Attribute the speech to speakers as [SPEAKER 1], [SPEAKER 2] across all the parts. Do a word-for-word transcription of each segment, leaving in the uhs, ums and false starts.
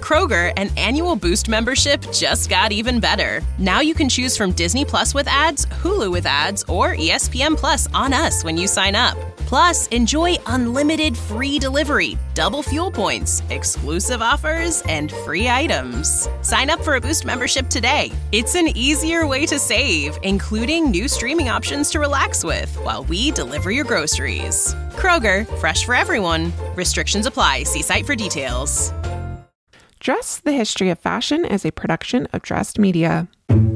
[SPEAKER 1] Kroger, an annual Boost membership just got even better. Now you can choose from Disney Plus with ads, Hulu with ads, or E S P N Plus on us when you sign up. Plus, enjoy unlimited free delivery, double fuel points, exclusive offers, and free items. Sign up for a Boost membership today. It's an easier way to save, including new streaming options to relax with while we deliver your groceries. Kroger, fresh for everyone. Restrictions apply. See site for details.
[SPEAKER 2] Dressed, the History of Fashion is a production of Dressed Media.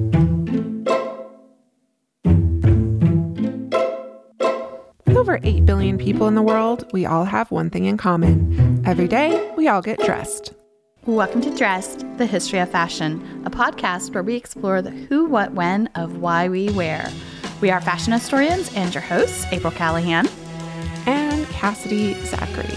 [SPEAKER 2] With over eight billion people in the world, we all have one thing in common. Every day, we all get dressed.
[SPEAKER 3] Welcome to Dressed, the History of Fashion, a podcast where we explore the who, what, when of why we wear. We are fashion historians and your hosts, April Callahan
[SPEAKER 2] and Cassidy Zachary.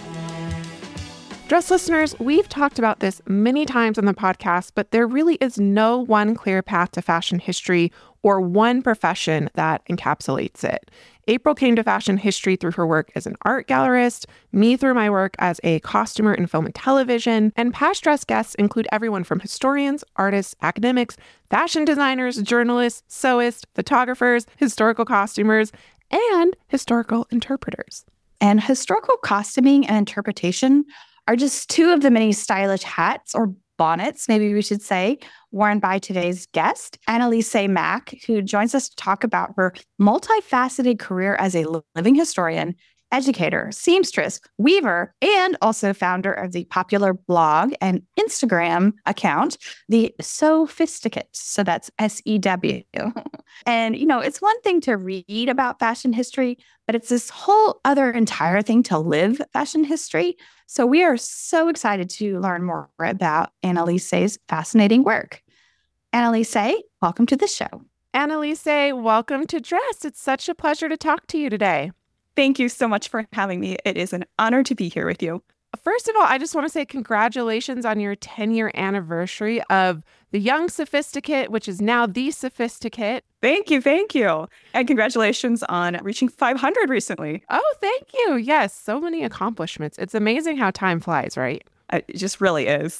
[SPEAKER 2] Dress listeners, we've talked about this many times on the podcast, but there really is no one clear path to fashion history or one profession that encapsulates it. April came to fashion history through her work as an art gallerist, me through my work as a costumer in film and television, and past dress guests include everyone from historians, artists, academics, fashion designers, journalists, sewists, photographers, historical costumers, and historical interpreters.
[SPEAKER 3] And historical costuming and interpretation are just two of the many stylish hats or bonnets, maybe we should say, worn by today's guest, Annalise Mack, who joins us to talk about her multifaceted career as a living historian, educator, seamstress, weaver, and also founder of the popular blog and Instagram account, The Sewfisticate. So that's S E W. And, you know, it's one thing to read about fashion history, but it's this whole other entire thing to live fashion history. So we are so excited to learn more about Annalise's fascinating work. Annalise, welcome to the show.
[SPEAKER 2] Annalise, welcome to Dress. It's such a pleasure to talk to you today.
[SPEAKER 4] Thank you so much for having me. It is an honor to be here with you.
[SPEAKER 2] First of all, I just want to say congratulations on your ten-year anniversary of The Young Sophisticate, which is now The Sophisticate.
[SPEAKER 4] Thank you, thank you. And congratulations on reaching five hundred recently.
[SPEAKER 2] Oh, thank you. Yes, so many accomplishments. It's amazing how time flies, right?
[SPEAKER 4] It just really is.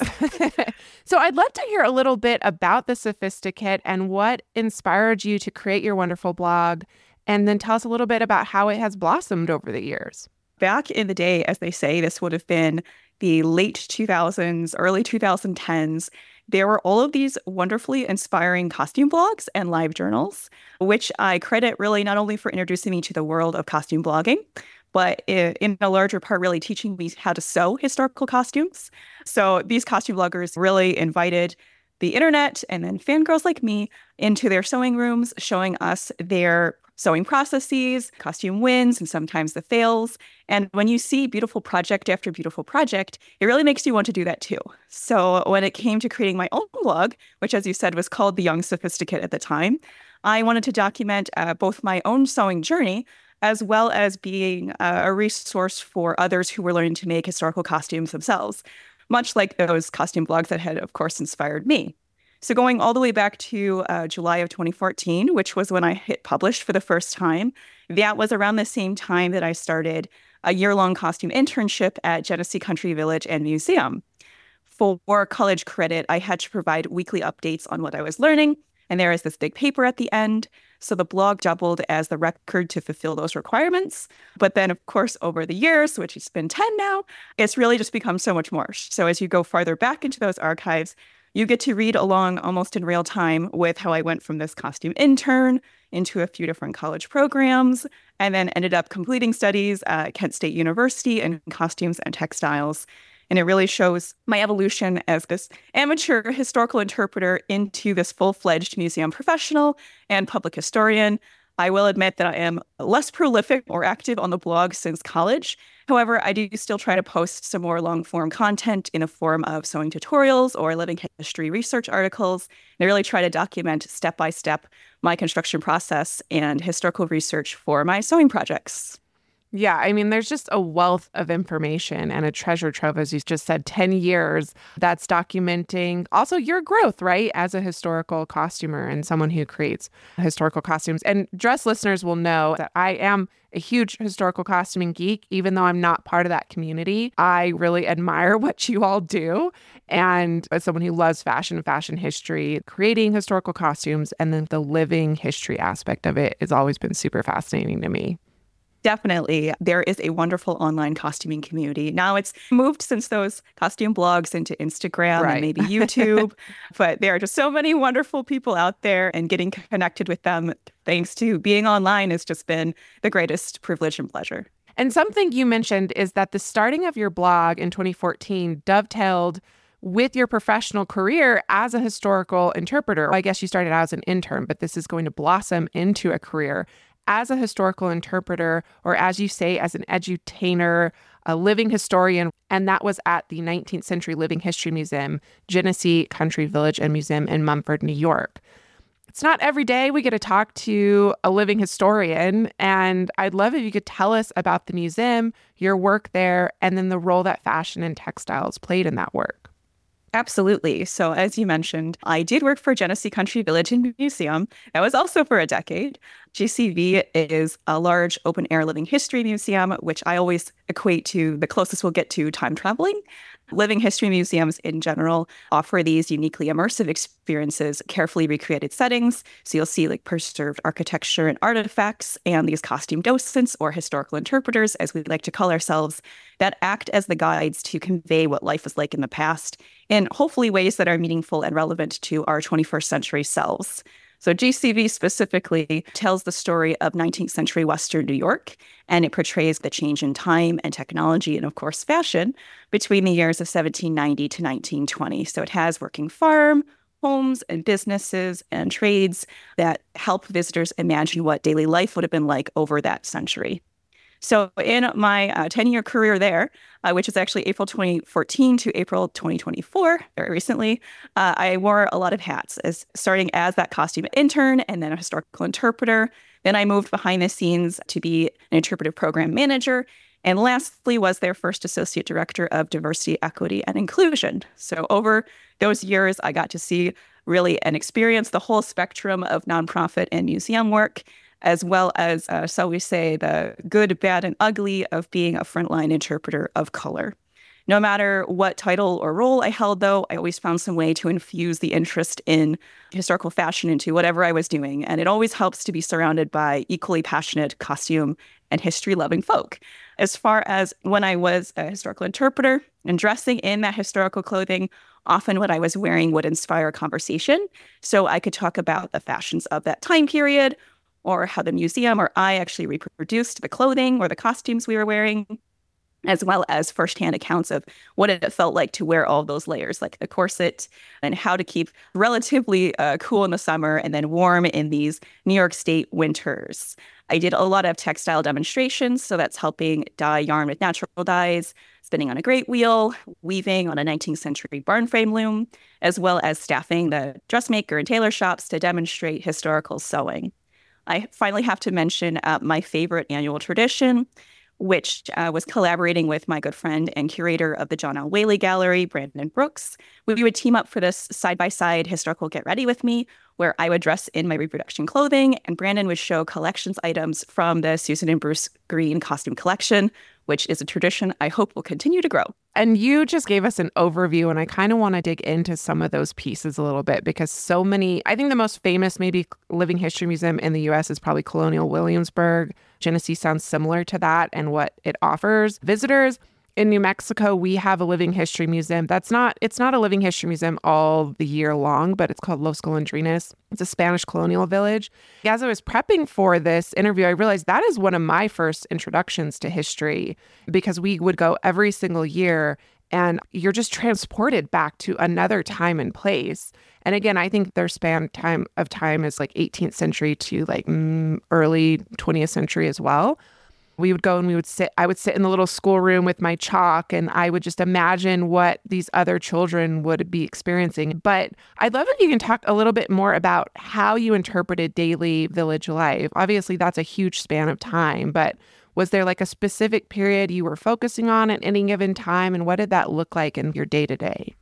[SPEAKER 2] So I'd love to hear a little bit about The Sophisticate and what inspired you to create your wonderful blog, and then tell us a little bit about how it has blossomed over the years.
[SPEAKER 4] Back in the day, as they say, this would have been the late two thousands, early twenty tens. There were all of these wonderfully inspiring costume blogs and live journals, which I credit really not only for introducing me to the world of costume blogging, but in a larger part, really teaching me how to sew historical costumes. So these costume bloggers really invited the internet and then fangirls like me into their sewing rooms, showing us their sewing processes, costume wins, and sometimes the fails. And when you see beautiful project after beautiful project, it really makes you want to do that too. So when it came to creating my own blog, which as you said was called The Young Sophisticate at the time, I wanted to document uh, both my own sewing journey as well as being uh, a resource for others who were learning to make historical costumes themselves, much like those costume blogs that had, of course, inspired me. So going all the way back to uh, July of twenty fourteen, which was when I hit publish for the first time, that was around the same time that I started a year-long costume internship at Genesee Country Village and Museum. For college credit, I had to provide weekly updates on what I was learning, and there is this big paper at the end. So the blog doubled as the record to fulfill those requirements. But then, of course, over the years, which has been ten now, it's really just become so much more. So as you go farther back into those archives, you get to read along almost in real time with how I went from this costume intern into a few different college programs, and then ended up completing studies at Kent State University in costumes and textiles. And it really shows my evolution as this amateur historical interpreter into this full-fledged museum professional and public historian. I will admit that I am less prolific or active on the blog since college. However, I do still try to post some more long-form content in the form of sewing tutorials or living history research articles. And I really try to document step-by-step my construction process and historical research for my sewing projects.
[SPEAKER 2] Yeah, I mean, there's just a wealth of information and a treasure trove, as you just said, ten years that's documenting also your growth, right, as a historical costumer and someone who creates historical costumes. And Dress listeners will know that I am a huge historical costuming geek, even though I'm not part of that community. I really admire what you all do. And as someone who loves fashion and fashion history, creating historical costumes and then the living history aspect of it has always been super fascinating to me.
[SPEAKER 4] Definitely. There is a wonderful online costuming community. Now it's moved since those costume blogs into Instagram
[SPEAKER 2] Right.
[SPEAKER 4] and maybe YouTube, but there are just so many wonderful people out there, and getting connected with them thanks to being online has just been the greatest privilege and pleasure.
[SPEAKER 2] And something you mentioned is that the starting of your blog in twenty fourteen dovetailed with your professional career as a historical interpreter. I guess you started out as an intern, but this is going to blossom into a career as a historical interpreter, or as you say, as an edutainer, a living historian. And that was at the nineteenth Century Living History Museum, Genesee Country Village and Museum in Mumford, New York. It's not every day we get to talk to a living historian, and I'd love if you could tell us about the museum, your work there, and then the role that fashion and textiles played in that work.
[SPEAKER 4] Absolutely. So as you mentioned, I did work for Genesee Country Village and Museum. That was also for a decade. G C V is a large open-air living history museum, which I always equate to the closest we'll get to time traveling. Living history museums in general offer these uniquely immersive experiences, carefully recreated settings. So you'll see like preserved architecture and artifacts, and these costume docents or historical interpreters, as we like to call ourselves, that act as the guides to convey what life was like in the past in hopefully ways that are meaningful and relevant to our twenty-first century selves. So G C V specifically tells the story of nineteenth century Western New York, and it portrays the change in time and technology and, of course, fashion between the years of seventeen ninety to nineteen twenty. So it has working farm, homes, and businesses and trades that help visitors imagine what daily life would have been like over that century. So in my uh, ten-year career there, uh, which is actually April twenty fourteen to April twenty twenty-four, very recently, uh, I wore a lot of hats, as starting as that costume intern and then a historical interpreter. Then I moved behind the scenes to be an interpretive program manager. And lastly was their first associate director of diversity, equity, and inclusion. So over those years, I got to see really and experience the whole spectrum of nonprofit and museum work, as well as, uh, so we say, the good, bad, and ugly of being a frontline interpreter of color. No matter what title or role I held, though, I always found some way to infuse the interest in historical fashion into whatever I was doing. And it always helps to be surrounded by equally passionate costume and history-loving folk. As far as when I was a historical interpreter and dressing in that historical clothing, often what I was wearing would inspire a conversation. So I could talk about the fashions of that time period, or how the museum or I actually reproduced the clothing or the costumes we were wearing, as well as firsthand accounts of what it felt like to wear all those layers, like the corset, and how to keep relatively uh, cool in the summer and then warm in these New York State winters. I did a lot of textile demonstrations, so that's helping dye yarn with natural dyes, spinning on a great wheel, weaving on a nineteenth century barn frame loom, as well as staffing the dressmaker and tailor shops to demonstrate historical sewing. I finally have to mention uh, my favorite annual tradition, which uh, was collaborating with my good friend and curator of the John L. Whaley Gallery, Brandon Brooks. We would team up for this side-by-side historical Get Ready With Me, where I would dress in my reproduction clothing, and Brandon would show collections items from the Susan and Bruce Green costume collection, which is a tradition I hope will continue to grow.
[SPEAKER 2] And you just gave us an overview, and I kind of want to dig into some of those pieces a little bit, because so many, I think the most famous maybe living history museum in the U S is probably Colonial Williamsburg. Genesee sounds similar to that and what it offers visitors. In New Mexico, we have a living history museum. That's not, it's not a living history museum all the year long, but it's called Los Golondrines. It's a Spanish colonial village. As I was prepping for this interview, I realized that is one of my first introductions to history, because we would go every single year and you're just transported back to another time and place. And again, I think their span time of time is like eighteenth century to like mm, early twentieth century as well. We would go and we would sit, I would sit in the little schoolroom with my chalk, and I would just imagine what these other children would be experiencing. But I'd love if you can talk a little bit more about how you interpreted daily village life. Obviously, that's a huge span of time, but Was there like a specific period you were focusing on at any given time? And what did that look like in your day-to-day?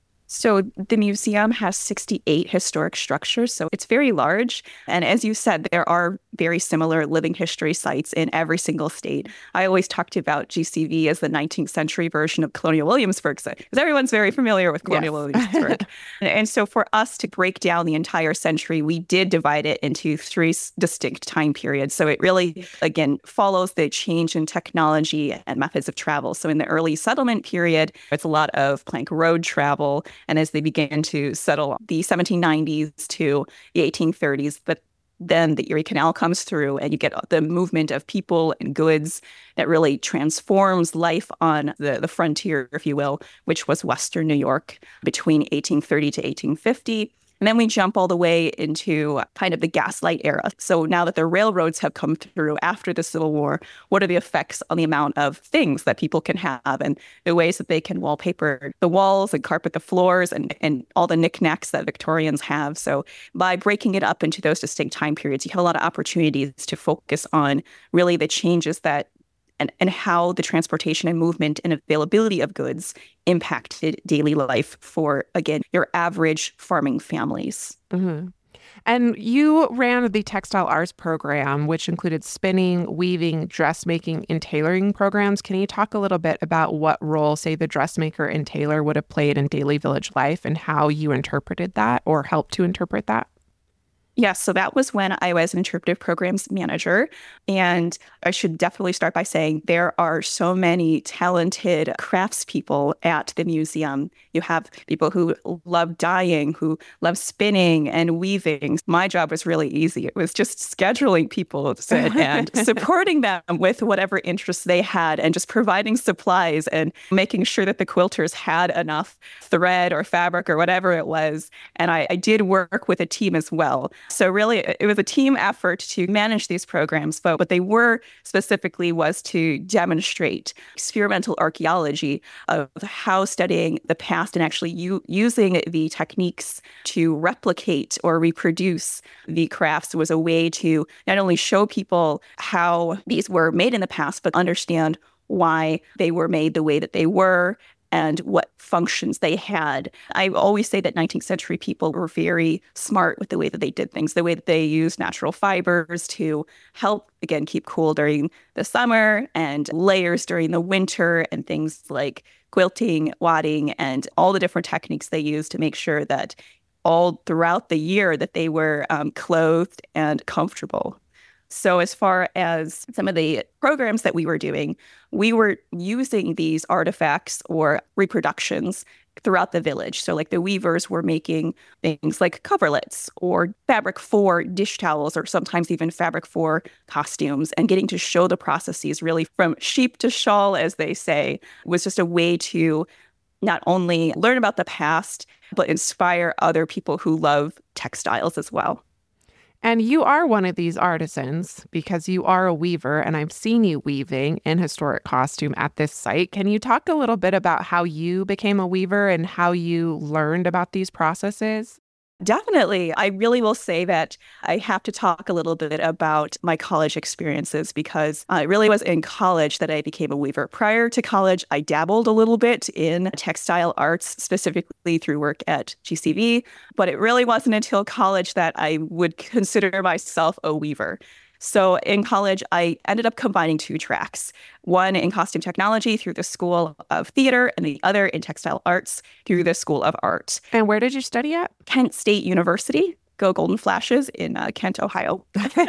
[SPEAKER 4] So the museum has sixty-eight historic structures, so it's very large. And as you said, there are very similar living history sites in every single state. I always talked about G C V as the nineteenth century version of Colonial Williamsburg, because everyone's very familiar with Colonial yes. Williamsburg. and, and so for us to break down the entire century, we did divide it into three distinct time periods. So it really, again, follows the change in technology and methods of travel. So in the early settlement period, it's a lot of plank road travel. And as they began to settle the seventeen nineties to the eighteen thirties, but then the Erie Canal comes through and you get the movement of people and goods that really transforms life on the, the frontier, if you will, which was Western New York between eighteen thirty to eighteen fifty. And then we jump all the way into kind of the gaslight era. So now that the railroads have come through after the Civil War, what are the effects on the amount of things that people can have and the ways that they can wallpaper the walls and carpet the floors and, and all the knickknacks that Victorians have. So by breaking it up into those distinct time periods, you have a lot of opportunities to focus on really the changes that And, and how the transportation and movement and availability of goods impacted daily life for, again, your average farming families.
[SPEAKER 2] Mm-hmm. And you ran the Textile Arts program, which included spinning, weaving, dressmaking, and tailoring programs. Can you talk a little bit about what role, say, the dressmaker and tailor would have played in daily village life and how you interpreted that or helped to interpret that?
[SPEAKER 4] Yes, so that was when I was an interpretive programs manager. And I should definitely start by saying there are so many talented craftspeople at the museum. You have people who love dyeing, who love spinning and weaving. My job was really easy. It was just scheduling people and supporting them with whatever interests they had and just providing supplies and making sure that the quilters had enough thread or fabric or whatever it was. And I, I did work with a team as well. So really, it was a team effort to manage these programs, but what they were specifically was to demonstrate experimental archaeology of how studying the past and actually u- using the techniques to replicate or reproduce the crafts was a way to not only show people how these were made in the past, but understand why they were made the way that they were and what functions they had. I always say that nineteenth century people were very smart with the way that they did things, the way that they used natural fibers to help, again, keep cool during the summer and layers during the winter and things like quilting, wadding, and all the different techniques they used to make sure that all throughout the year that they were um, clothed and comfortable. So as far as some of the programs that we were doing, we were using these artifacts or reproductions throughout the village. So like the weavers were making things like coverlets or fabric for dish towels or sometimes even fabric for costumes, and getting to show the processes really from sheep to shawl, as they say, was just a way to not only learn about the past, but inspire other people who love textiles as well.
[SPEAKER 2] And you are one of these artisans because you are a weaver, and I've seen you weaving in historic costume at this site. Can you talk a little bit about how you became a weaver and how you learned about these processes?
[SPEAKER 4] Definitely. I really will say that I have to talk a little bit about my college experiences because uh, it really was in college that I became a weaver. Prior to college, I dabbled a little bit in textile arts, specifically through work at G C V, but it really wasn't until college that I would consider myself a weaver. So in college, I ended up combining two tracks, one in costume technology through the School of Theater and the other in textile arts through the School of Art.
[SPEAKER 2] And where did you study at?
[SPEAKER 4] Kent State University. Go Golden Flashes in uh, Kent, Ohio.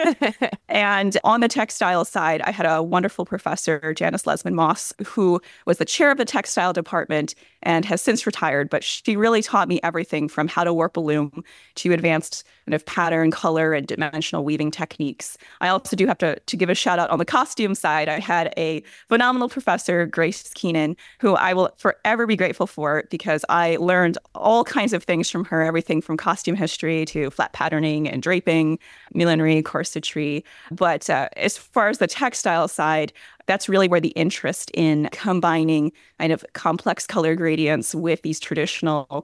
[SPEAKER 4] And on the textile side, I had a wonderful professor, Janice Lesman Moss, who was the chair of the textile department and has since retired. But she really taught me everything from how to warp a loom to advanced kind of pattern, color, and dimensional weaving techniques. I also do have to, to give a shout out on the costume side. I had a phenomenal professor, Grace Keenan, who I will forever be grateful for because I learned all kinds of things from her, everything from costume history to flat patterning and draping, millinery, corsetry. But uh, as far as the textile side, that's really where the interest in combining kind of complex color gradients with these traditional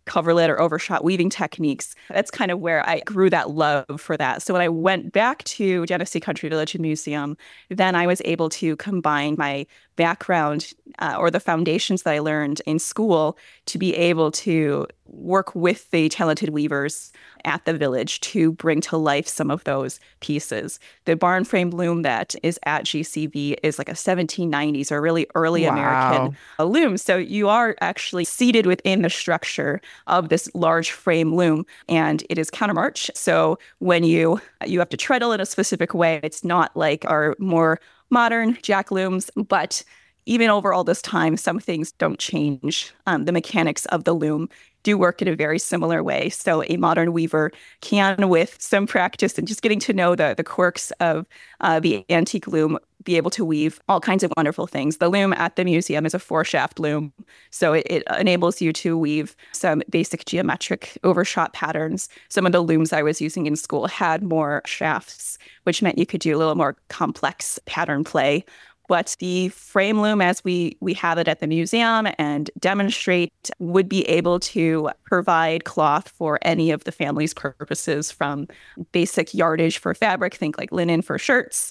[SPEAKER 4] coverlet or overshot weaving techniques. That's kind of where I grew that love for that. So when I went back to Genesee Country Village and Museum, then I was able to combine my background uh, or the foundations that I learned in school to be able to work with the talented weavers at the village to bring to life some of those pieces. The barn frame loom that is at G C V is like a seventeen nineties or really early
[SPEAKER 2] Wow.
[SPEAKER 4] American loom. So you are actually seated within the structure of this large frame loom, and it is countermarch. So when you you have to treadle in a specific way, it's not like our more modern jack looms, but even over all this time, some things don't change. Um, the mechanics of the loom do work in a very similar way. So a modern weaver can, with some practice and just getting to know the, the quirks of uh, the antique loom, be able to weave all kinds of wonderful things. The loom at the museum is a four-shaft loom, so it, it enables you to weave some basic geometric overshot patterns. Some of the looms I was using in school had more shafts, which meant you could do a little more complex pattern play. But the frame loom, as we we have it at the museum and demonstrate, would be able to provide cloth for any of the family's purposes, from basic yardage for fabric, think like linen for shirts,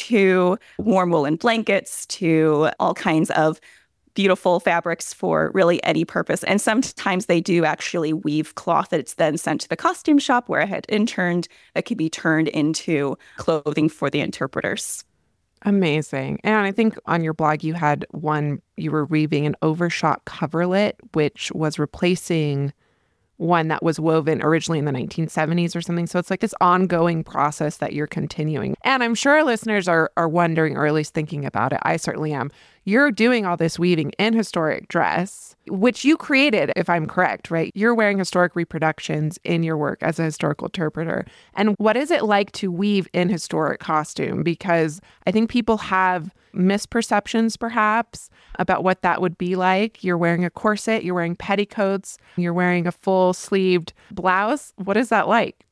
[SPEAKER 4] to warm woolen blankets, to all kinds of beautiful fabrics for really any purpose. And sometimes they do actually weave cloth that's then sent to the costume shop where I had interned that could be turned into clothing for the interpreters.
[SPEAKER 2] Amazing. And I think on your blog, you had one, you were weaving an overshot coverlet, which was replacing one that was woven originally in the nineteen seventies or something. So it's like this ongoing process that you're continuing. And I'm sure listeners are are wondering, or at least thinking about it. I certainly am. You're doing all this weaving in historic dress, which you created, if I'm correct, right? You're wearing historic reproductions in your work as a historical interpreter. And what is it like to weave in historic costume? Because I think people have misperceptions, perhaps, about what that would be like. You're wearing a corset, you're wearing petticoats, you're wearing a full-sleeved blouse. What is that like?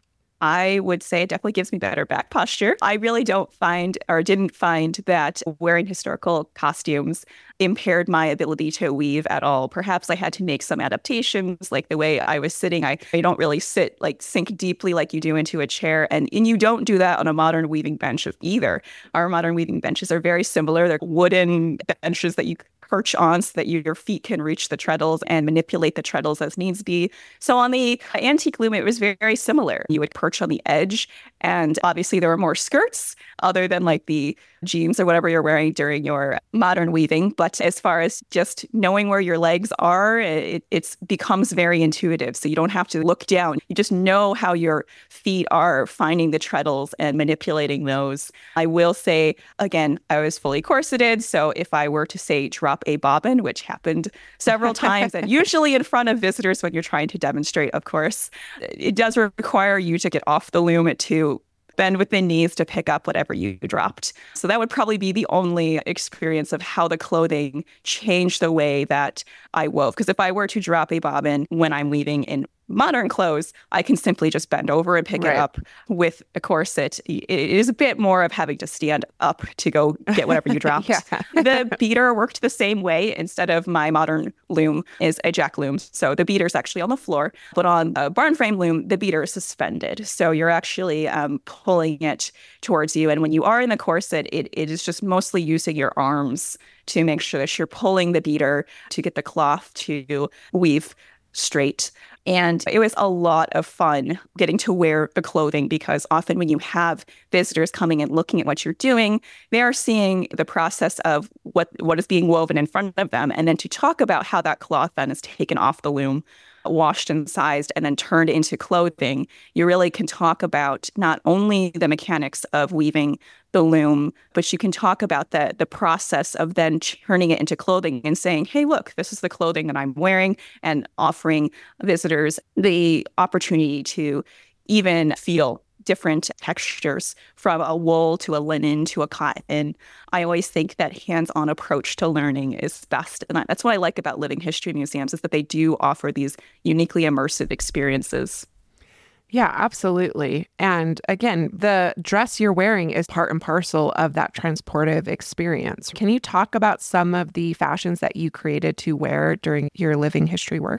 [SPEAKER 4] I would say it definitely gives me better back posture. I really don't find or didn't find that wearing historical costumes impaired my ability to weave at all. Perhaps I had to make some adaptations, like the way I was sitting. I, I don't really sit, like sink deeply like you do into a chair. And, and you don't do that on a modern weaving bench either. Our modern weaving benches are very similar. They're wooden benches that you perch on so that you, your feet can reach the treadles and manipulate the treadles as needs be. So on the antique loom, it was very, very similar. You would perch on the edge, and obviously there were more skirts other than like the jeans or whatever you're wearing during your modern weaving. But as far as just knowing where your legs are, it it's becomes very intuitive. So you don't have to look down. You just know how your feet are finding the treadles and manipulating those. I will say, again, I was fully corseted. So if I were to say drop a bobbin, which happened several times, and usually in front of visitors when you're trying to demonstrate, of course, it does require you to get off the loom to bend with the knees to pick up whatever you dropped. So that would probably be the only experience of how the clothing changed the way that I wove. Because if I were to drop a bobbin when I'm weaving in modern clothes, I can simply just bend over and pick
[SPEAKER 2] right.
[SPEAKER 4] it up. With a corset, it is a bit more of having to stand up to go get whatever you dropped.
[SPEAKER 2] yeah.
[SPEAKER 4] The beater worked the same way. Instead of my modern loom is a jack loom. So the beater's actually on the floor, but on a barn frame loom, the beater is suspended. So you're actually um, pulling it towards you. And when you are in the corset, it, it is just mostly using your arms to make sure that you're pulling the beater to get the cloth to weave straight. And it was a lot of fun getting to wear the clothing, because often when you have visitors coming and looking at what you're doing, they are seeing the process of what, what is being woven in front of them. And then to talk about how that cloth then is taken off the loom, washed and sized, and then turned into clothing, you really can talk about not only the mechanics of weaving the loom, but you can talk about the the process of then turning it into clothing and saying, hey, look, this is the clothing that I'm wearing, and offering visitors the opportunity to even feel different textures, from a wool to a linen to a cotton. I always think that hands-on approach to learning is best. And that's what I like about living history museums, is that they do offer these uniquely immersive experiences.
[SPEAKER 2] Yeah, absolutely. And again, the dress you're wearing is part and parcel of that transportive experience. Can you talk about some of the fashions that you created to wear during your living history work?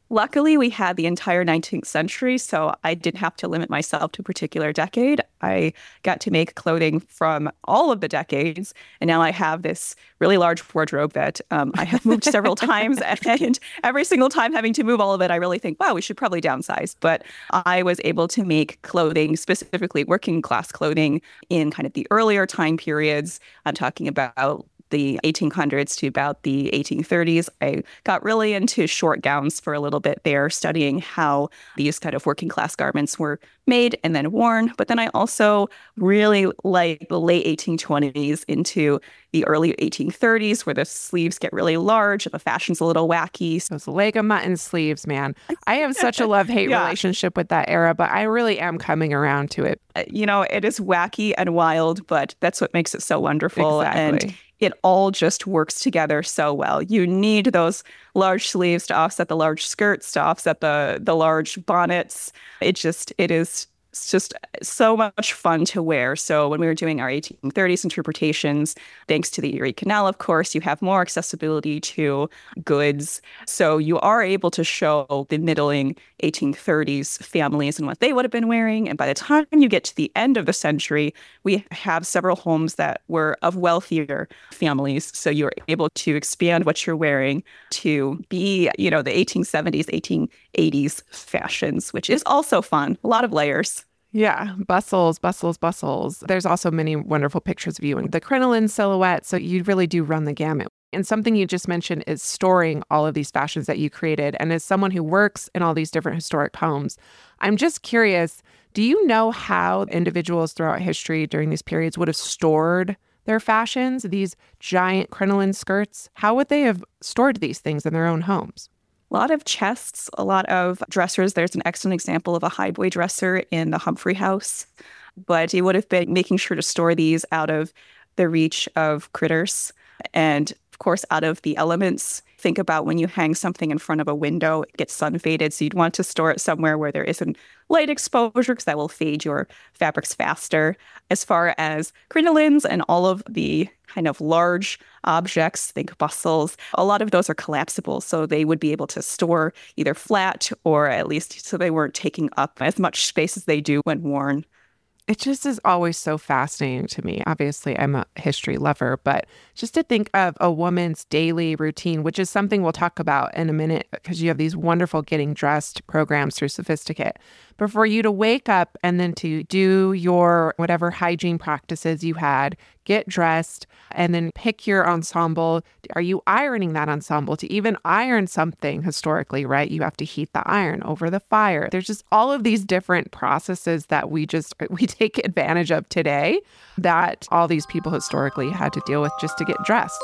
[SPEAKER 4] Luckily, we had the entire nineteenth century, so I didn't have to limit myself to a particular decade. I got to make clothing from all of the decades, and now I have this really large wardrobe that um, I have moved several times, and every single time having to move all of it, I really think, wow, we should probably downsize. But I was able to make clothing, specifically working class clothing, in kind of the earlier time periods. I'm talking about the eighteen hundreds to about the eighteen thirties. I got really into short gowns for a little bit there, studying how these kind of working class garments were made and then worn. But then I also really like the late eighteen twenties into the early eighteen thirties, where the sleeves get really large and the fashion's a little wacky.
[SPEAKER 2] Those leg of mutton sleeves, man. I have such a love-hate yeah. relationship with that era, but I really am coming around to it.
[SPEAKER 4] You know, it is wacky and wild, but that's what makes it so wonderful.
[SPEAKER 2] Exactly.
[SPEAKER 4] And it all just works together so well. You need those large sleeves to offset the large skirts, to offset the the large bonnets. It just, it is it's just so much fun to wear. So when we were doing our eighteen thirties interpretations, thanks to the Erie Canal, of course, you have more accessibility to goods. So you are able to show the middling eighteen thirties families and what they would have been wearing. And by the time you get to the end of the century, we have several homes that were of wealthier families. So you're able to expand what you're wearing to be, you know, the eighteen seventies, eighteen eighties fashions, which is also fun. A lot of layers.
[SPEAKER 2] Yeah, bustles, bustles, bustles. There's also many wonderful pictures of you in the crinoline silhouette, so you really do run the gamut. And something you just mentioned is storing all of these fashions that you created. And as someone who works in all these different historic homes, I'm just curious, do you know how individuals throughout history during these periods would have stored their fashions, these giant crinoline skirts? How would they have stored these things in their own homes?
[SPEAKER 4] A lot of chests, a lot of dressers. There's an excellent example of a highboy dresser in the Humphrey House. But it would have been making sure to store these out of the reach of critters and, of course, out of the elements. Think about when you hang something in front of a window, it gets sun faded. So you'd want to store it somewhere where there isn't light exposure, because that will fade your fabrics faster. As far as crinolines and all of the kind of large objects, think bustles, a lot of those are collapsible. So they would be able to store either flat, or at least so they weren't taking up as much space as they do when worn.
[SPEAKER 2] It just is always so fascinating to me. Obviously, I'm a history lover, but just to think of a woman's daily routine, which is something we'll talk about in a minute, because you have these wonderful getting dressed programs through Sophisticate. But for you to wake up and then to do your whatever hygiene practices you had, get dressed, and then pick your ensemble. Are you ironing that ensemble? To even iron something historically, right? You have to heat the iron over the fire. There's just all of these different processes that we just, we take advantage of today that all these people historically had to deal with just to get dressed.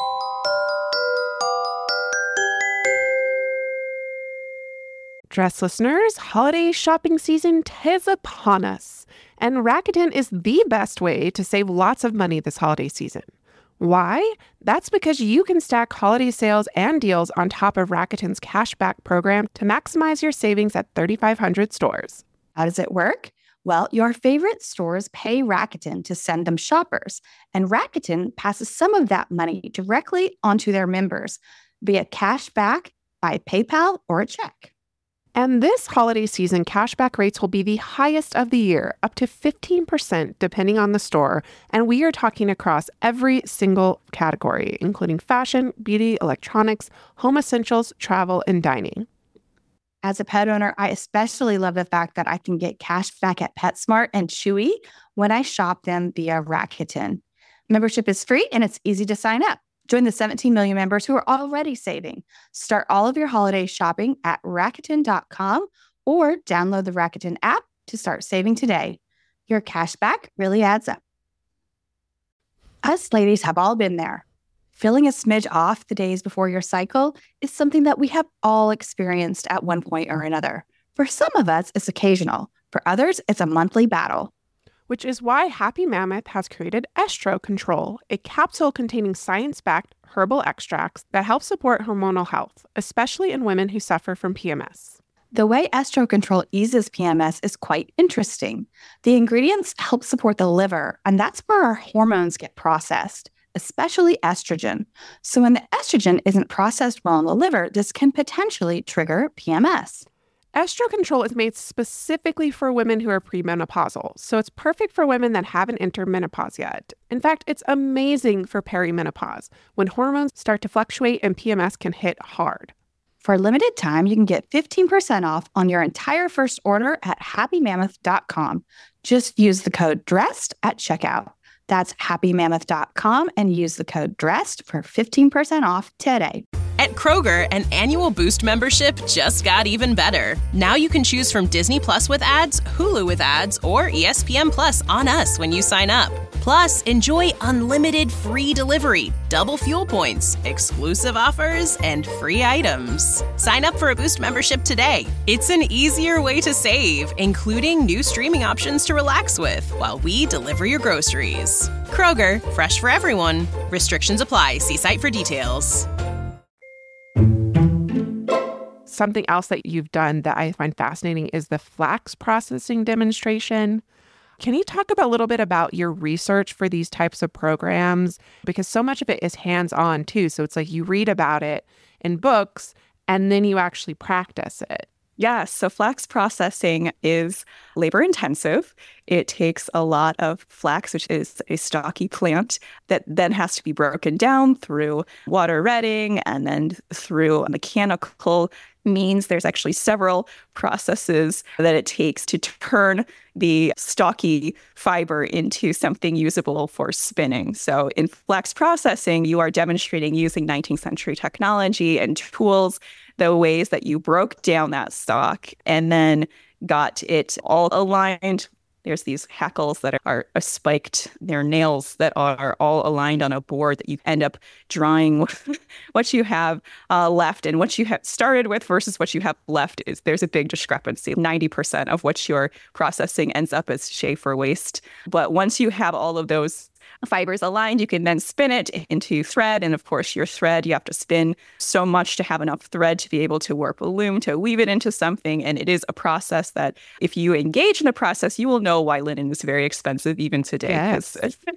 [SPEAKER 2] Dress listeners, holiday shopping season is upon us, and Rakuten is the best way to save lots of money this holiday season. Why? That's because you can stack holiday sales and deals on top of Rakuten's cashback program to maximize your savings at thirty-five hundred stores.
[SPEAKER 3] How does it work? Well, your favorite stores pay Rakuten to send them shoppers, and Rakuten passes some of that money directly onto their members via cashback, by PayPal, or a check.
[SPEAKER 2] And this holiday season, cashback rates will be the highest of the year, up to fifteen percent depending on the store. And we are talking across every single category, including fashion, beauty, electronics, home essentials, travel, and dining.
[SPEAKER 3] As a pet owner, I especially love the fact that I can get cash back at PetSmart and Chewy when I shop them via Rakuten. Membership is free and it's easy to sign up. Join the seventeen million members who are already saving. Start all of your holiday shopping at Rakuten dot com or download the Rakuten app to start saving today. Your cash back really adds up. Us ladies have all been there. Feeling a smidge off the days before your cycle is something that we have all experienced at one point or another. For some of us, it's occasional. For others, it's a monthly battle.
[SPEAKER 2] Which is why Happy Mammoth has created Estro Control, a capsule containing science-backed herbal extracts that help support hormonal health, especially in women who suffer from P M S.
[SPEAKER 3] The way Estro Control eases P M S is quite interesting. The ingredients help support the liver, and that's where our hormones get processed, especially estrogen. So when the estrogen isn't processed well in the liver, this can potentially trigger P M S.
[SPEAKER 2] Estro control is made specifically for women who are premenopausal, so it's perfect for women that haven't entered menopause yet. In fact, it's amazing for perimenopause, when hormones start to fluctuate and P M S can hit hard.
[SPEAKER 3] For a limited time, you can get fifteen percent off on your entire first order at happy mammoth dot com. Just use the code DRESSED at checkout. That's happy mammoth dot com and use the code DRESSED for fifteen percent off today.
[SPEAKER 1] At Kroger, an annual Boost membership just got even better. Now you can choose from Disney Plus with ads, Hulu with ads, or E S P N Plus on us when you sign up. Plus, enjoy unlimited free delivery, double fuel points, exclusive offers, and free items. Sign up for a Boost membership today. It's an easier way to save, including new streaming options to relax with while we deliver your groceries. Kroger, fresh for everyone. Restrictions apply. See site for details.
[SPEAKER 2] Something else that you've done that I find fascinating is the flax processing demonstration. Can you talk about a little bit about your research for these types of programs? Because so much of it is hands-on too. So it's like you read about it in books and then you actually practice it.
[SPEAKER 4] Yes. So flax processing is labor intensive. It takes a lot of flax, which is a stalky plant that then has to be broken down through water retting and then through mechanical means. There's actually several processes that it takes to turn the stalky fiber into something usable for spinning. So in flax processing, you are demonstrating using nineteenth century technology and tools the ways that you broke down that stalk and then got it all aligned. There's these hackles that are, are spiked. They're nails that are all aligned on a board that you end up drawing what you have uh, left. And what you have started with versus what you have left is there's a big discrepancy. ninety percent of what you're processing ends up as Schaefer waste. But once you have all of those fibers aligned, you can then spin it into thread. And of course, your thread, you have to spin so much to have enough thread to be able to warp a loom, to weave it into something. And it is a process that if you engage in the process, you will know why linen is very expensive even today.
[SPEAKER 2] Yes.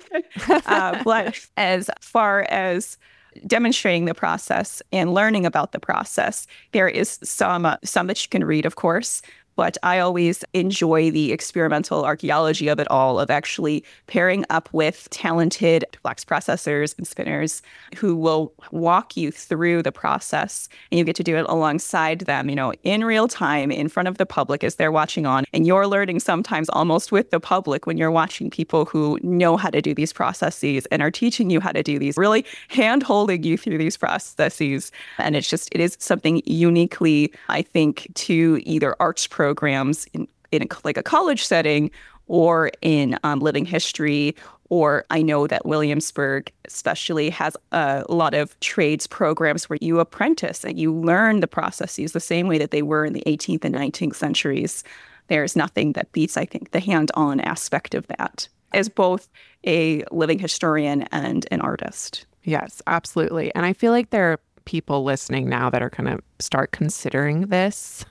[SPEAKER 4] uh, but as far as demonstrating the process and learning about the process, there is some, uh, some that you can read, of course. But I always enjoy the experimental archaeology of it all, of actually pairing up with talented flax processors and spinners who will walk you through the process. And you get to do it alongside them, you know, in real time, in front of the public as they're watching on. And you're learning sometimes almost with the public when you're watching people who know how to do these processes and are teaching you how to do these, really hand-holding you through these processes. And it's just, it is something uniquely, I think, to either arts programs programs in, in a, like a college setting or in um, living history, or I know that Williamsburg especially has a lot of trades programs where you apprentice and you learn the processes the same way that they were in the eighteenth and nineteenth centuries. There's nothing that beats, I think, the hands-on aspect of that as both a living historian and an artist.
[SPEAKER 2] Yes, absolutely. And I feel like there are people listening now that are going to start considering this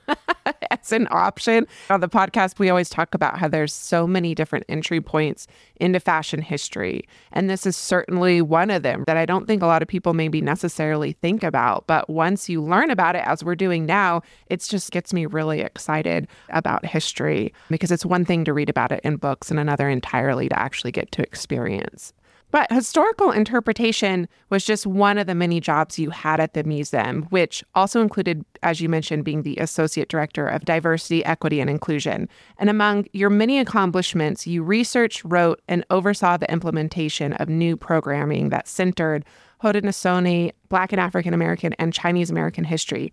[SPEAKER 2] as an option. On the podcast, we always talk about how there's so many different entry points into fashion history. And this is certainly one of them that I don't think a lot of people maybe necessarily think about. But once you learn about it, as we're doing now, it just gets me really excited about history, because it's one thing to read about it in books and another entirely to actually get to experience. But historical interpretation was just one of the many jobs you had at the museum, which also included, as you mentioned, being the Associate Director of Diversity, Equity, and Inclusion. And among your many accomplishments, you researched, wrote, and oversaw the implementation of new programming that centered Haudenosaunee, Black and African American, and Chinese American history.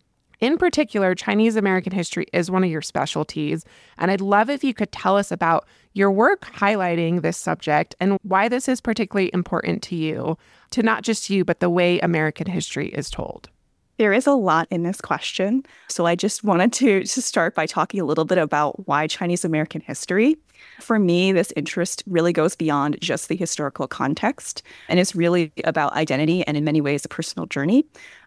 [SPEAKER 2] In particular, Chinese American history is one of your specialties, and I'd love if you could tell us about your work highlighting this subject and why this is particularly important to you, to not just you, but the way American history is told.
[SPEAKER 4] There is a lot in this question, so I just wanted to, to start by talking a little bit about why Chinese American history. For me, this interest really goes beyond just the historical context, and it's really about identity and in many ways a personal journey.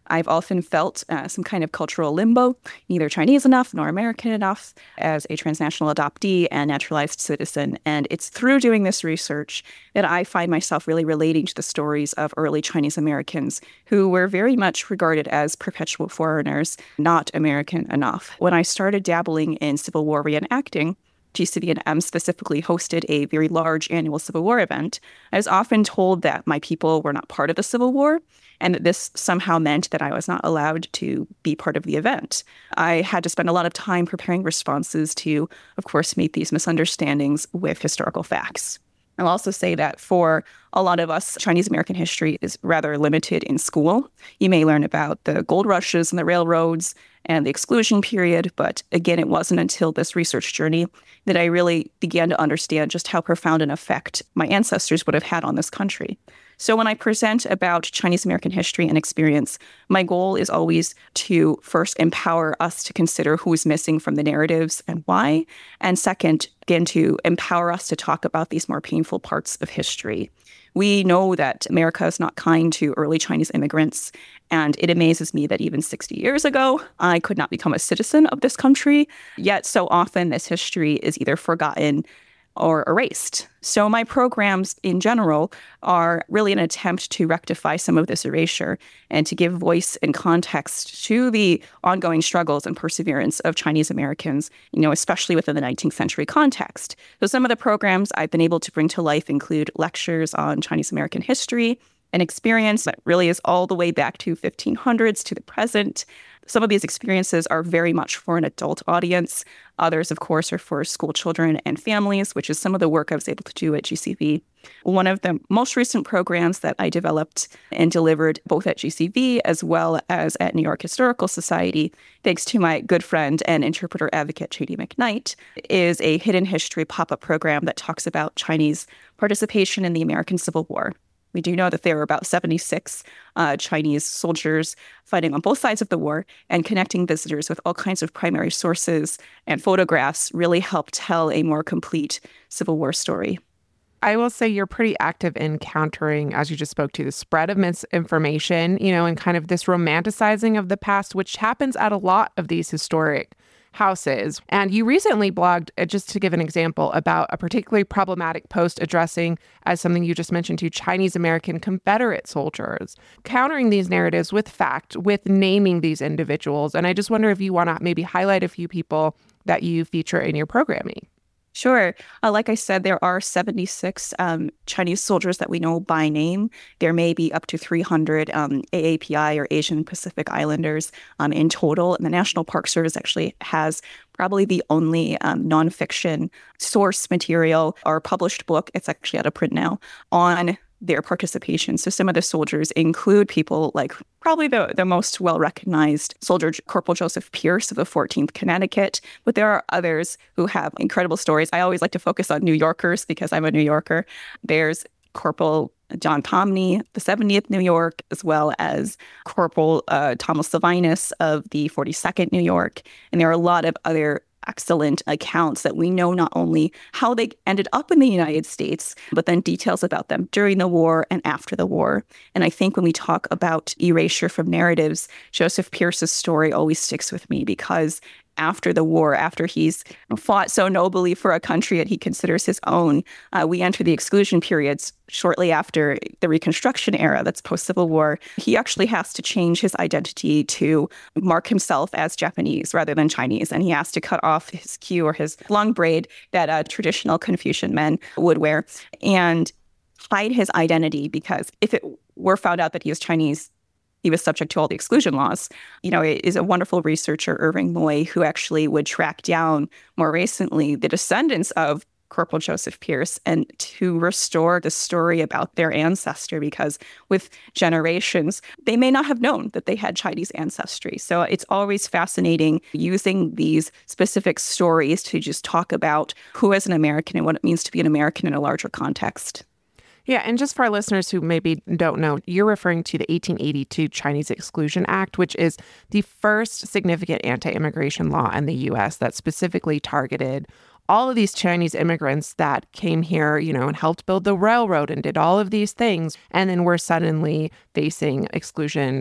[SPEAKER 4] I've often felt uh, some kind of cultural limbo, neither Chinese enough nor American enough, as a transnational adoptee and naturalized citizen. And it's through doing this research that I find myself really relating to the stories of early Chinese Americans who were very much regarded as perpetual foreigners, not American enough. When I started dabbling in Civil War reenacting, G C V and M specifically hosted a very large annual Civil War event. I was often told that my people were not part of the Civil War and that this somehow meant that I was not allowed to be part of the event. I had to spend a lot of time preparing responses to, of course, meet these misunderstandings with historical facts. I'll also say that for a lot of us, Chinese American history is rather limited in school. You may learn about the gold rushes and the railroads and the exclusion period, but again, it wasn't until this research journey that I really began to understand just how profound an effect my ancestors would have had on this country. So when I present about Chinese American history and experience, my goal is always to first empower us to consider who is missing from the narratives and why, and second, again, to empower us to talk about these more painful parts of history. We know that America is not kind to early Chinese immigrants, and it amazes me that even sixty years ago, I could not become a citizen of this country, yet so often this history is either forgotten or erased. So my programs in general are really an attempt to rectify some of this erasure and to give voice and context to the ongoing struggles and perseverance of Chinese Americans, you know, especially within the nineteenth century context. So some of the programs I've been able to bring to life include lectures on Chinese American history, an experience that really is all the way back to fifteen hundreds to the present. Some of these experiences are very much for an adult audience. Others, of course, are for school children and families, which is some of the work I was able to do at G C V. One of the most recent programs that I developed and delivered both at G C V as well as at New York Historical Society, thanks to my good friend and interpreter advocate, J D McKnight, is a hidden history pop-up program that talks about Chinese participation in the American Civil War. We do know that there were about seventy-six uh, Chinese soldiers fighting on both sides of the war, and connecting visitors with all kinds of primary sources and photographs really helped tell a more complete Civil War story.
[SPEAKER 2] I will say you're pretty active in countering, as you just spoke to, the spread of misinformation, you know, and kind of this romanticizing of the past, which happens at a lot of these historic houses. And you recently blogged, uh, just to give an example, about a particularly problematic post addressing, as something you just mentioned, to Chinese American Confederate soldiers, countering these narratives with fact, with naming these individuals. And I just wonder if you want to maybe highlight a few people that you feature in your programming.
[SPEAKER 4] Sure. Uh, like I said, there are seventy-six um, Chinese soldiers that we know by name. There may be up to three hundred um, A A P I or Asian Pacific Islanders um, in total. And the National Park Service actually has probably the only um, nonfiction source material or published book, it's actually out of print now, on their participation. So some of the soldiers include people like probably the, the most well-recognized soldier, Corporal Joseph Pierce of the fourteenth Connecticut, but there are others who have incredible stories. I always like to focus on New Yorkers because I'm a New Yorker. There's Corporal John Pomney, the seventieth New York, as well as Corporal uh, Thomas Sylvanus of the forty-second New York. And there are a lot of other excellent accounts that we know not only how they ended up in the United States, but then details about them during the war and after the war. And I think when we talk about erasure from narratives, Joseph Pierce's story always sticks with me because after the war, after he's fought so nobly for a country that he considers his own, uh, we enter the exclusion periods shortly after the Reconstruction era, that's post-Civil War. He actually has to change his identity to mark himself as Japanese rather than Chinese, and he has to cut off his queue or his long braid that uh, traditional Confucian men would wear and hide his identity, because if it were found out that he was Chinese, he was subject to all the exclusion laws. You know, it is a wonderful researcher, Irving Moy, who actually would track down more recently the descendants of Corporal Joseph Pierce and to restore the story about their ancestor, because with generations, they may not have known that they had Chinese ancestry. So it's always fascinating using these specific stories to just talk about who is an American and what it means to be an American in a larger context.
[SPEAKER 2] Yeah, and just for our listeners who maybe don't know, you're referring to the eighteen eighty-two Chinese Exclusion Act, which is the first significant anti-immigration law in the U S that specifically targeted all of these Chinese immigrants that came here, you know, and helped build the railroad and did all of these things, and then were suddenly facing exclusion.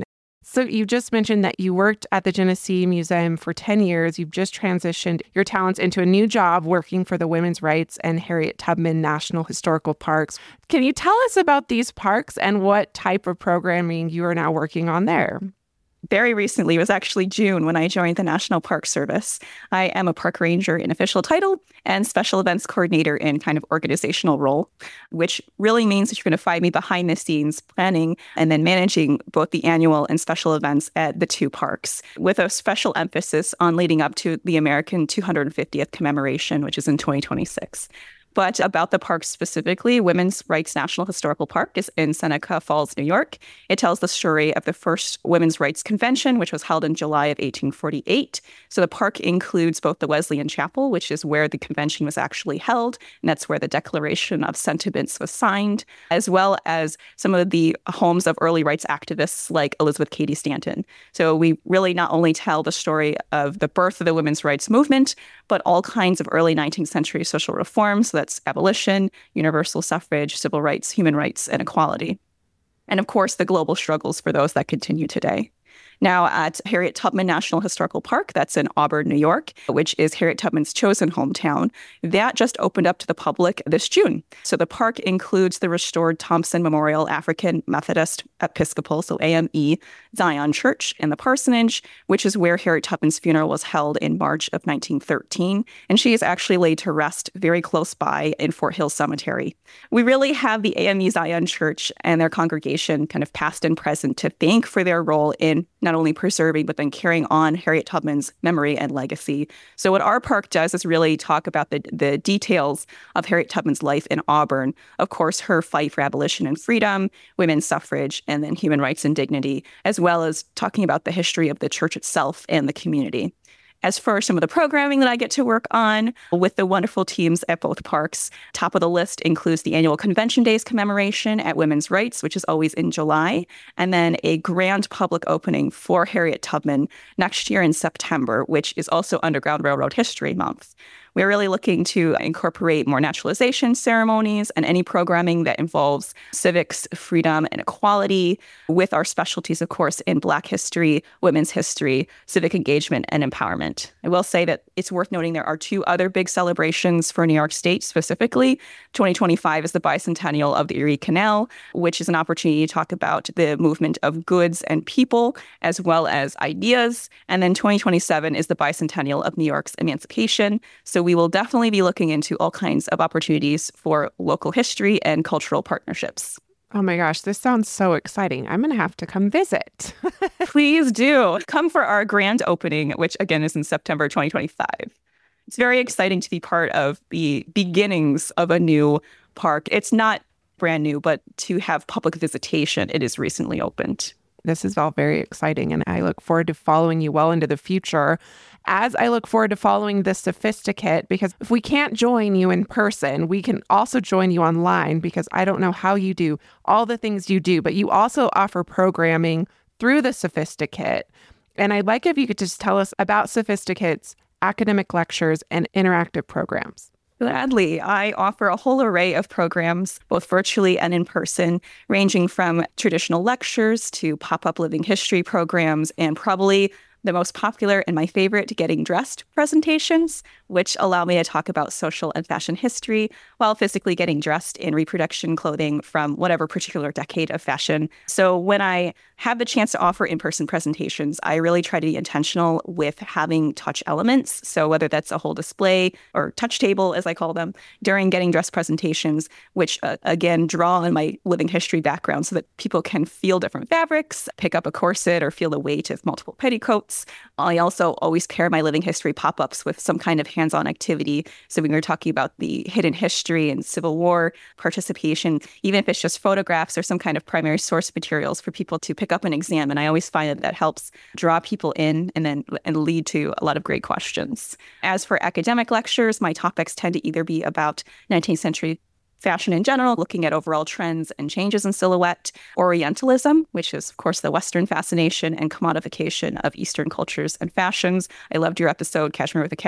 [SPEAKER 2] So you just mentioned that you worked at the Genesee Museum for ten years. You've just transitioned your talents into a new job working for the Women's Rights and Harriet Tubman National Historical Parks. Can you tell us about these parks and what type of programming you are now working on there?
[SPEAKER 4] Very recently, it was actually June when I joined the National Park Service. I am a park ranger in official title and special events coordinator in kind of organizational role, which really means that you're going to find me behind the scenes planning and then managing both the annual and special events at the two parks, with a special emphasis on leading up to the American two hundred fiftieth commemoration, which is in twenty twenty-six. But about the park specifically, Women's Rights National Historical Park is in Seneca Falls, New York. It tells the story of the first Women's Rights Convention, which was held in July of eighteen forty-eight. So the park includes both the Wesleyan Chapel, which is where the convention was actually held, and that's where the Declaration of Sentiments was signed, as well as some of the homes of early rights activists like Elizabeth Cady Stanton. So we really not only tell the story of the birth of the women's rights movement, but all kinds of early nineteenth century social reforms. So that's abolition, universal suffrage, civil rights, human rights, and equality. And of course, the global struggles for those that continue today. Now at Harriet Tubman National Historical Park, that's in Auburn, New York, which is Harriet Tubman's chosen hometown, that just opened up to the public this June. So the park includes the restored Thompson Memorial African Methodist Episcopal, so A M E, Zion Church and the parsonage, which is where Harriet Tubman's funeral was held in March of nineteen thirteen. And she is actually laid to rest very close by in Fort Hill Cemetery. We really have the A M E Zion Church and their congregation kind of past and present to thank for their role in not only preserving, but then carrying on Harriet Tubman's memory and legacy. So what our park does is really talk about the, the details of Harriet Tubman's life in Auburn. Of course, her fight for abolition and freedom, women's suffrage, and then human rights and dignity, as well as talking about the history of the church itself and the community. As for some of the programming that I get to work on with the wonderful teams at both parks, top of the list includes the annual Convention Days commemoration at Women's Rights, which is always in July, and then a grand public opening for Harriet Tubman next year in September, which is also Underground Railroad History Month. We're really looking to incorporate more naturalization ceremonies and any programming that involves civics, freedom, and equality, with our specialties, of course, in Black history, women's history, civic engagement, and empowerment. I will say that it's worth noting there are two other big celebrations for New York State specifically. twenty twenty-five is the bicentennial of the Erie Canal, which is an opportunity to talk about the movement of goods and people, as well as ideas. And then twenty twenty-seven is the bicentennial of New York's emancipation. So we will definitely be looking into all kinds of opportunities for local history and cultural partnerships.
[SPEAKER 2] Oh my gosh, this sounds so exciting. I'm going to have to come visit.
[SPEAKER 4] Please do. Come for our grand opening, which again is in September twenty twenty-five. It's very exciting to be part of the beginnings of a new park. It's not brand new, but to have public visitation, it is recently opened.
[SPEAKER 2] This is all very exciting, and I look forward to following you well into the future, as I look forward to following the Sophisticate, because if we can't join you in person, we can also join you online, because I don't know how you do all the things you do, but you also offer programming through the Sophisticate. And I'd like if you could just tell us about Sophisticate's academic lectures and interactive programs.
[SPEAKER 4] Gladly. I offer a whole array of programs, both virtually and in person, ranging from traditional lectures to pop-up living history programs, and probably the most popular and my favorite, Getting Dressed presentations, which allow me to talk about social and fashion history while physically getting dressed in reproduction clothing from whatever particular decade of fashion. So when I have the chance to offer in-person presentations, I really try to be intentional with having touch elements. So whether that's a whole display or touch table, as I call them, during Getting Dressed presentations, which uh, again, draw on my living history background so that people can feel different fabrics, pick up a corset, or feel the weight of multiple petticoats. I also always pair my living history pop-ups with some kind of hands-on activity. So when we're talking about the hidden history and Civil War participation, even if it's just photographs or some kind of primary source materials for people to pick up and examine, I always find that that helps draw people in and then and lead to a lot of great questions. As for academic lectures, my topics tend to either be about nineteenth century fashion in general, looking at overall trends and changes in silhouette, Orientalism, which is, of course, the Western fascination and commodification of Eastern cultures and fashions. I loved your episode, Cashmere with a K.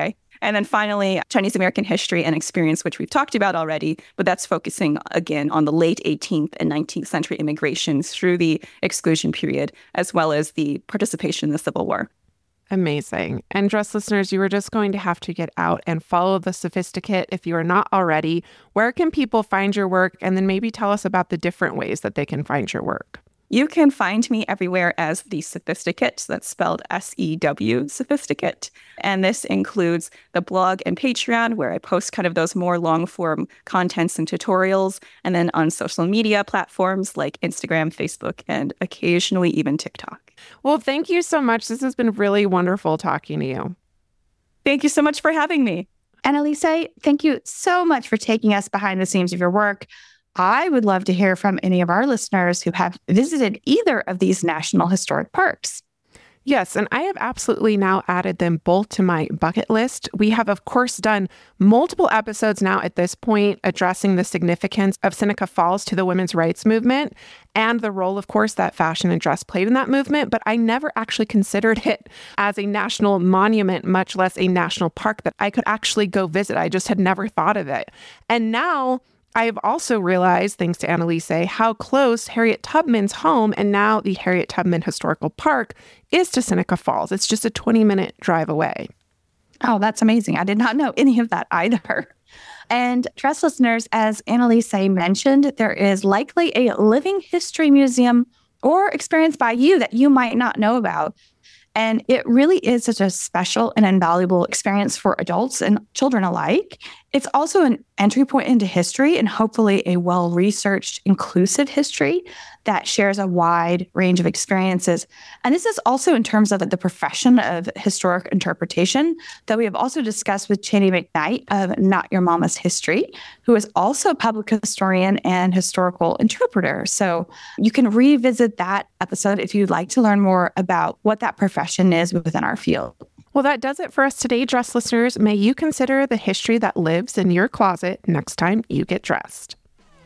[SPEAKER 4] And then finally, Chinese American history and experience, which we've talked about already, but that's focusing again on the late eighteenth and nineteenth century immigrations through the exclusion period, as well as the participation in the Civil War.
[SPEAKER 2] Amazing. And Dressed listeners, you are just going to have to get out and follow The Sophisticate if you are not already. Where can people find your work? And then maybe tell us about the different ways that they can find your work.
[SPEAKER 4] You can find me everywhere as The Sophisticate. That's spelled S E W, Sophisticate. And this includes the blog and Patreon, where I post kind of those more long-form contents and tutorials, and then on social media platforms like Instagram, Facebook, and occasionally even TikTok.
[SPEAKER 2] Well, thank you so much. This has been really wonderful talking to you.
[SPEAKER 4] Thank you so much for having me.
[SPEAKER 3] Annalise, thank you so much for taking us behind the scenes of your work. I would love to hear from any of our listeners who have visited either of these national historic parks.
[SPEAKER 2] Yes, and I have absolutely now added them both to my bucket list. We have, of course, done multiple episodes now at this point addressing the significance of Seneca Falls to the women's rights movement and the role, of course, that fashion and dress played in that movement. But I never actually considered it as a national monument, much less a national park that I could actually go visit. I just had never thought of it. And now I have also realized, thanks to Annalise, how close Harriet Tubman's home and now the Harriet Tubman Historical Park is to Seneca Falls. It's just a twenty-minute drive away.
[SPEAKER 3] Oh, that's amazing. I did not know any of that either. And Dressed listeners, as Annalise mentioned, there is likely a living history museum or experience by you that you might not know about. And it really is such a special and invaluable experience for adults and children alike. It's also an entry point into history and hopefully a well-researched, inclusive history that shares a wide range of experiences. And this is also in terms of the profession of historic interpretation that we have also discussed with Cheney McKnight of Not Your Mama's History, who is also a public historian and historical interpreter. So you can revisit that episode if you'd like to learn more about what that profession is within our field.
[SPEAKER 2] Well, that does it for us today, Dressed listeners. May you consider the history that lives in your closet next time you get dressed.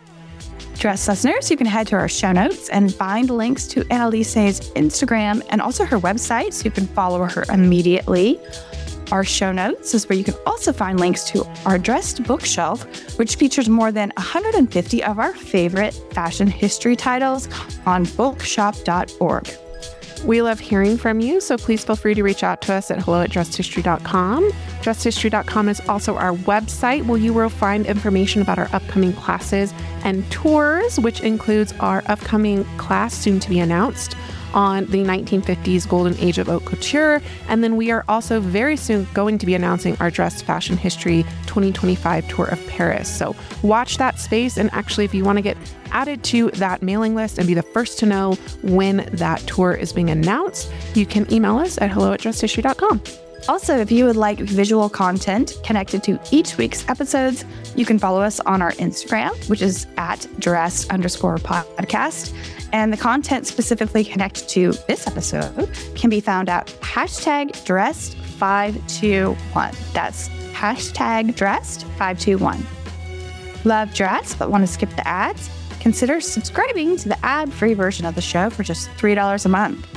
[SPEAKER 3] Dressed listeners, you can head to our show notes and find links to Annalise's Instagram and also her website, so you can follow her immediately. Our show notes is where you can also find links to our Dressed bookshelf, which features more than one hundred fifty of our favorite fashion history titles on bookshop dot org.
[SPEAKER 2] We love hearing from you, so please feel free to reach out to us at hello at dressed history dot com. dressed history dot com is also our website where you will find information about our upcoming classes and tours, which includes our upcoming class soon to be announced on the nineteen fifties Golden Age of Haute Couture. And then we are also very soon going to be announcing our Dressed Fashion History twenty twenty-five Tour of Paris. So watch that space. And actually, if you want to get added to that mailing list and be the first to know when that tour is being announced, you can email us at hello at dressed history dot com.
[SPEAKER 3] Also, if you would like visual content connected to each week's episodes, you can follow us on our Instagram, which is at dressed underscore podcast. And the content specifically connected to this episode can be found at hashtag dressed five two one. That's hashtag dressed five two one. Love dress but want to skip the ads? Consider subscribing to the ad-free version of the show for just three dollars a month.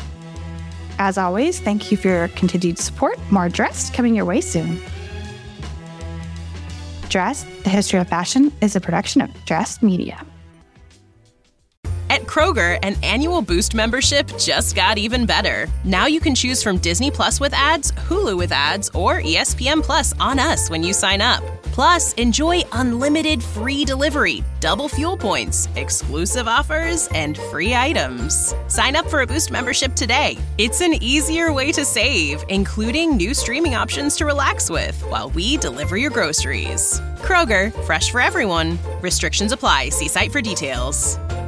[SPEAKER 3] As always, thank you for your continued support. More Dressed coming your way soon. Dressed, the History of Fashion is a production of Dressed Media.
[SPEAKER 1] At Kroger, an annual Boost membership just got even better. Now you can choose from Disney Plus with ads, Hulu with ads, or E S P N Plus on us when you sign up. Plus, enjoy unlimited free delivery, double fuel points, exclusive offers, and free items. Sign up for a Boost membership today. It's an easier way to save, including new streaming options to relax with while we deliver your groceries. Kroger, fresh for everyone. Restrictions apply. See site for details.